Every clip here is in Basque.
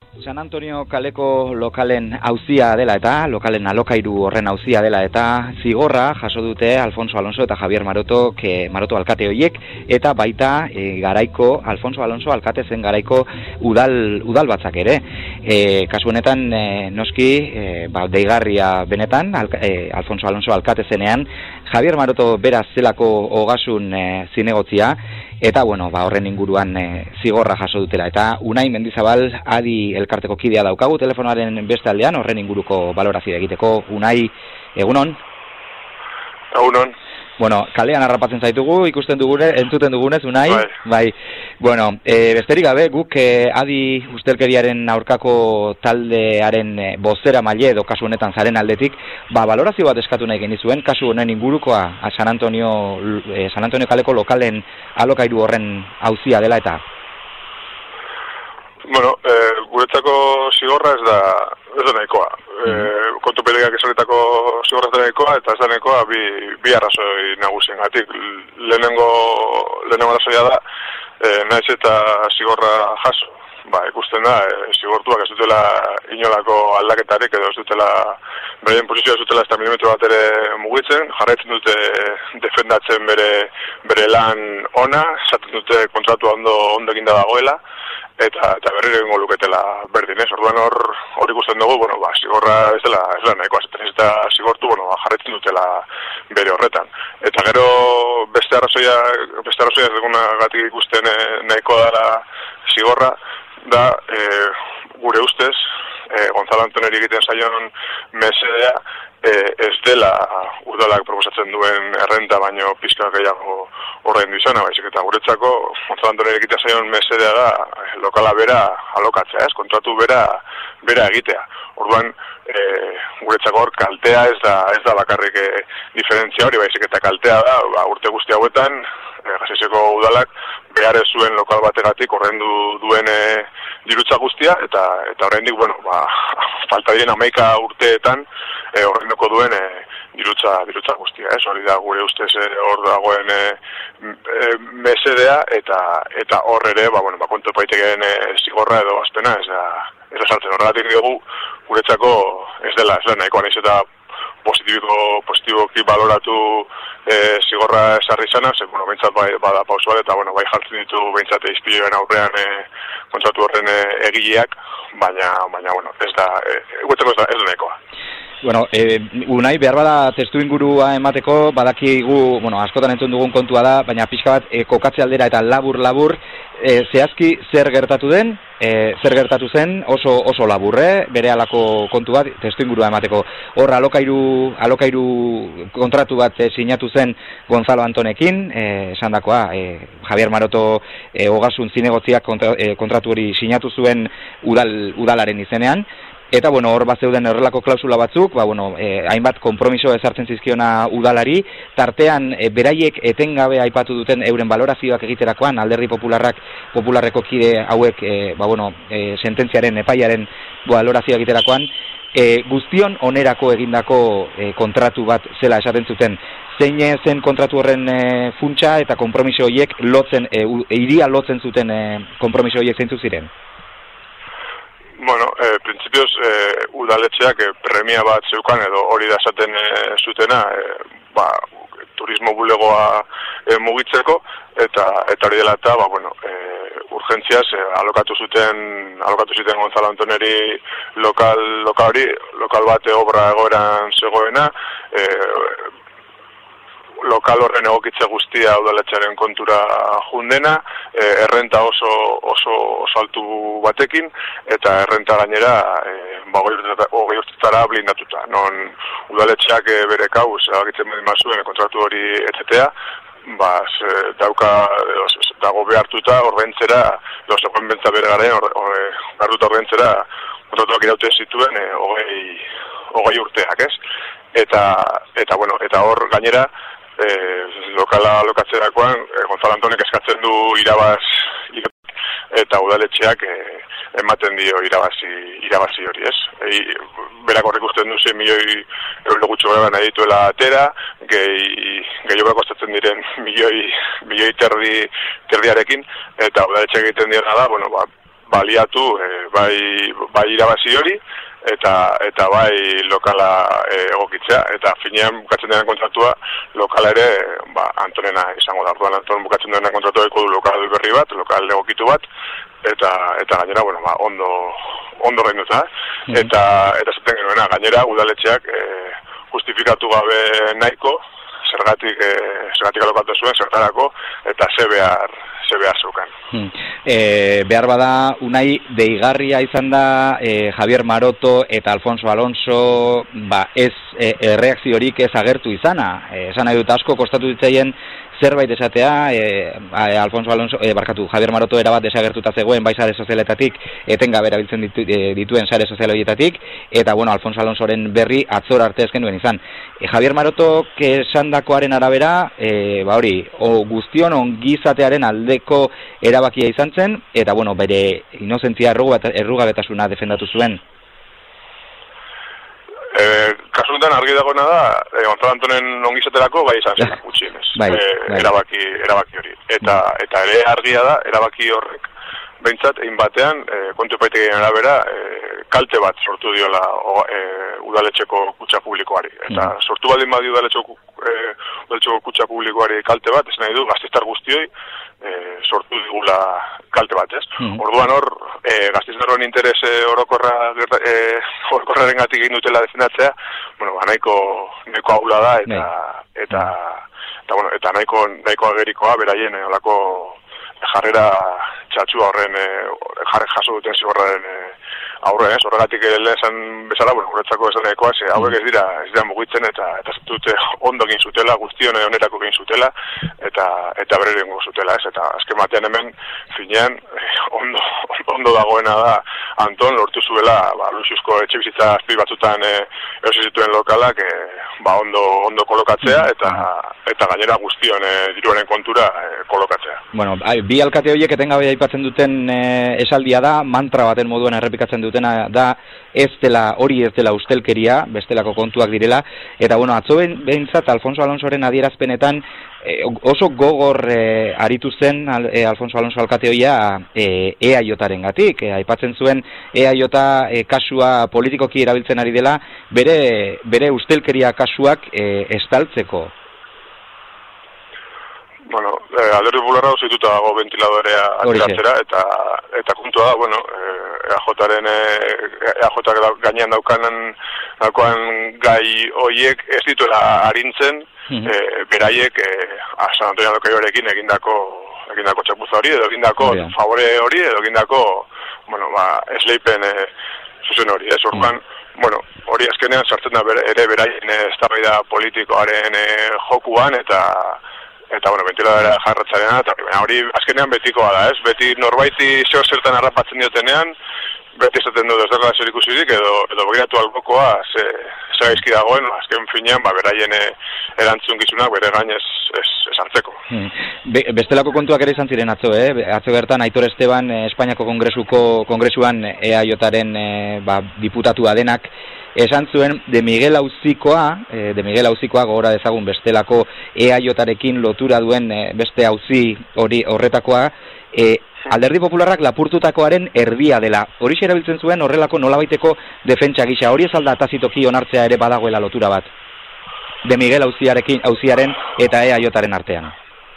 San Antonio kaleko lokalen auzia dela eta, lokalen alokairu horren auzia dela eta, zigorra jaso dute Alfonso Alonso eta Javier Maroto alkate horiek, eta baita garaiko, Alfonso Alonso alkate zen garaiko udal batzak ere. Kasu honetan, noski, deigarria benetan, Alfonso Alonso alkate zenean, Javier Maroto beraz zelako ogasun zinegotzia, eta horren inguruan zigorra jaso dutela. Eta Unai Mendizabal adi elkarteko kidea daukagu telefonoaren beste aldean, horren inguruko balorazio egiteko. Unai, egunon? Egunon. Kalean harrapatzen zaitugu, entzuten dugunez, Unai. Bai. Besterik gabe, guk adi ustelkeriaren aurkako taldearen bozera maile edo kasu honetan zaren aldetik, balorazio bat eskatu nahi genizuen, kasu honen ingurukoa San Antonio kaleko lokalen alokairu horren auzia dela eta? Guretzako zigorra ez da nahikoa. Kontu pelegak esanetako zigorra ez da nahikoa, eta ez da nahikoa bi arrazoi nagusiengatik. Lehenengo arrazoia da, naiz eta zigorra jaso. Ikusten da, zigortuak ez dutela inolako aldaketarik, edo ez dutela, beren posizioa ez dutela ez da milimetro bat ere mugitzen, jarraitzen dute defendatzen bere lan ona, esaten dute kontratua ondo eginda dagoela, eta berriro egingo luketela berdin, ez? Orduan hor ikusten dugu, zigorra ez dela nahikoa, eta zigortu, jarraitzen dutela bere horretan. Eta gero beste arrazoia ez dugunagatik ikusten nahikoa dela zigorra, da gure ustez, Gonzalo Antoneri egiten zaion mesedea, ez dela udalak proposatzen duen errenta baino pizka gehiago horrein izana, baizik eta guretzako Gonzalo Antoneri egiten zaion mesedea da lokala bera alokatzea, ez? Kontratu bera egitea. Orduan, guretzako hor kaltea ez da bakarrik diferentzia hori, baizik eta kaltea da urte guzti hauetan Gasteizeko udalak behar ez zuen lokal bategatik ordaindu duen dirutza guztia, eta oraindik falta diren 11 urteetan ordainduko duen dirutza guztia, ez? Hori da gure ustez hor dagoen mesedea, eta hor ere, kontu epaitegeen zigorra edo azpena ez da sartzen. Horregatik dugu guretzako ez dela nahikoa, naiz eta positiboki baloratu zigorra esarri izana, behintzat bada pausu bat, eta bai jartzen ditu behintzat izpiloen aurrean kontratu horren egileak, baina ez da nahikoa. Unai, behar bada testu ingurua emateko, badakigu, askotan entzun dugun kontua da, baina pixka bat kokatze aldera eta labur, zehazki zer gertatu zen, oso laburre, bere alako kontu bat, testu ingurua emateko. Hor, alokairu kontratu bat sinatu zen Gonzalo Antonekin, esandakoa, Javier Maroto ogasun zinegotziak kontratu hori sinatu zuen udalaren izenean, eta hor zeuden horrelako klausula batzuk, hainbat konpromiso ezartzen zizkiona udalari, tartean beraiek etengabe aipatu duten euren balorazioak egiterakoan, Alderdi Popularreko kide hauek sententziaren epaiaren balorazioa egiterakoan, guztion onerako egindako kontratu bat zela esaten zuten. Zein zen kontratu horren funtsa eta konpromiso horiek iria lotzen zuten konpromiso horiek zeintzu ziren? Printzipioz, udaletxeak premia bat zeukan edo hori da esaten zutena, turismo bulegoa mugitzeko, eta hori dela eta, urgentziaz, alokatu zuten Gonzalo Antoneri lokal bate obra egoeran zegoena, lokal horren egokitze guztia udaletxearen kontura jundena, errenta oso altu batekin, eta errenta gainera 20 urtetara blindatuta. Non udaletxeak bere kauz, agitzen zuen kontratu hori etetea, dago behartuta ordaintzera, zegoen bentsa bere garen, behartuta ordaintzera, kontratuak irauten zituen 20 urteak, ez? Eta hor gainera, lokala lokatzerakoan, Gonzalo Antonek eskatzen du irabaz, eta udaletxeak ematen dio irabazi hori, ez? Berak horrek usten du 6 milioi euro gutxo gara nahi dituela atera, gehiago kostatzen diren milioi terdiarekin, eta udaletxeak egiten diona da, baliatu bai irabazi hori eta bai lokala egokitzea, eta finean bukatzen denen kontratua lokala ere Antonena izango da. Orduan Anton bukatzen denen kontratua eko du lokal berri bat, lokal egokitu bat, eta gainera ondo gainduta, eta zaten genuena, gainera udaletxeak justifikatu gabe nahiko, zergatik alokatu zuen, zertarako, eta ze behar zeukan. Behar bada, Unai, deigarria izan da Javier Maroto eta Alfonso Alonso ez erreakziorik ez agertu izana. Esan nahi dut asko kostatu ditzaien zerbait esatea, Javier Maroto erabat desagertuta zegoen bai sare sozialetatik, etengabe erabiltzen dituen sare sozial horietatik, eta Alfonso Alonsoren berri atzor arte ez genuen izan. Javier Maroto esandakoaren arabera, guztion ongizatearen aldeko erabakia izan zen, eta bere inozentzia errugabetasuna defendatu zuen. Kasu honetan argi dagoena da, Gonzalo Antonen ongizaterako bai izan zen gutxienez, erabaki hori. Eta ere argia da, erabaki horrek, behintzat, egin batean, kontu epaitegien arabera, kalte bat sortu diola udaletxeko kutxa publikoari. Eta sortu baldin badi udaletxeko kutxa publikoari kalte bat, ez nahi du, gazteiztar guztioi, sortu digula kalte bat, ez? Orduan hor, gazteiztarroen interes orokorraren gatik egin dutela defendatzea, nahiko aula da, eta nahiko agerikoa, beraien, olako jarrera txatxua horren, jaso duten zigorraren aurre, ez? Horregatik lehen bezala, guretzako esan nahikoa, hauek ez dira mugitzen eta dute ondo egin zutela, guztion honerako egin zutela, eta berri egingo zutela, ez? Eta azken batean hemen, finean, ondo dagoena da, Anton lortu zuela, luxuzko etxe bizitza azpi batzutan erosi zituen lokalak, ondo kolokatzea, eta gainera guztion diruaren kontura kolokatzea. Bi alkate horiek etengabe aipatzen duten esaldia da, mantra baten moduan errepikatzen dutena da, hori ez dela ustelkeria, bestelako kontuak direla, eta atzo behintzat Alfonso Alonsoren adierazpenetan oso gogor aritu zen Alfonso Alonso alkateoia EAJaren gatik. Aipatzen zuen EAJ kasua politikoki erabiltzen ari dela bere ustelkeria kasuak estaltzeko. Alderdi Popularra zituta dago ventiladorea ateratzera, eta kontua da, EAJak gainean daukan gai horiek ez dituela arintzen, beraiek San Antonio de Caiorekin egindako txapuza hori, edo egindako favore hori, edo egindako esleipen zuzen hori, ez orduan, hori azkenean sartzen da ere beraien eztabaida politikoaren jokuan, eta ventiladora jarratzarena, eta hori azkenean betikoa da, ez? Beti norbaiti zertan harrapatzen diotenean, beti esaten dut ez dela zer ikusirik, edo begiratu albokoa, ze gaizki dagoen, azken finean, beraien erantzunkizunak bere gain ez hartzeko. Bestelako kontuak ere izan ziren atzo, atzo bertan Aitor Esteban Espainiako Kongresuan EAJaren diputatua denak, esan zuen de Miguel Auzikoa gogora dezagun bestelako EAJarekin lotura duen beste auzi horretakoa, Alderdi Popularrak lapurtutakoaren erdia dela. Horixe erabiltzen zuen horrelako nolabaiteko defentsa gisa. Hori ez alda tazitoki onartzea ere badagoela lotura bat. De Miguel auziaren eta EAJaren artean.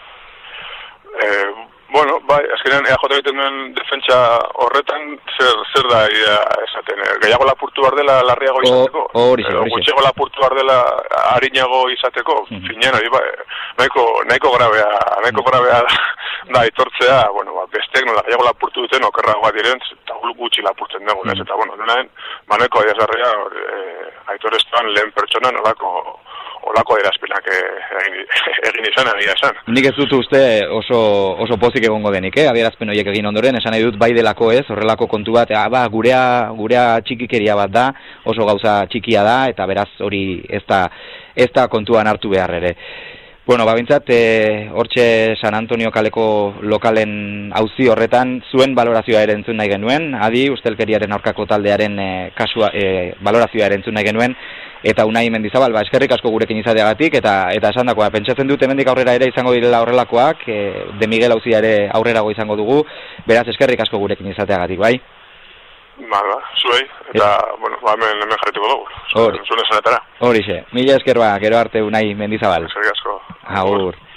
Azkenean EAJ egiten duen defentsa horretan zer da esaten, gehiago lapurtu behar dela larriago izateko? Gutxego lapurtu behar dela harinago izateko? Finean, nahiko grabea da aitortzea, bestek nola gehiago lapurtu duten okerragoa diren, eta gutxi lapurtzen dugu, eta denaen, nahiko adiazarrea Aitor Esteban lehen pertsona olako erazpenak egin izan, egia esan. Nik ez dut uste oso pozik egongo denik, adierazpen horiek egin ondoren, esan nahi dut bai delako ez, horrelako kontu bat, gurea txikikeria bat da, oso gauza txikia da, eta beraz hori ez da kontuan hartu behar ere. Bintzat, hortxe San Antonio kaleko lokalen auzi horretan zuen balorazioa ere entzun nahi genuen, ustelkeriaren aurkako taldearen balorazioa ere entzun nahi genuen, eta Unai Mendizabal, eskerrik asko gurekin izateagatik, eta esandakoa, pentsatzen dut hemendik aurrera ere izango direla horrelakoak, De Miguel auzia ere aurrerago izango dugu, beraz eskerrik asko gurekin izateagatik, bai? Zuei, eta, hemen jarrituko dugu, zuen esanetara. Horixe, mila esker gero arte Unai Mendizabal. Eskerrik asko. Agur.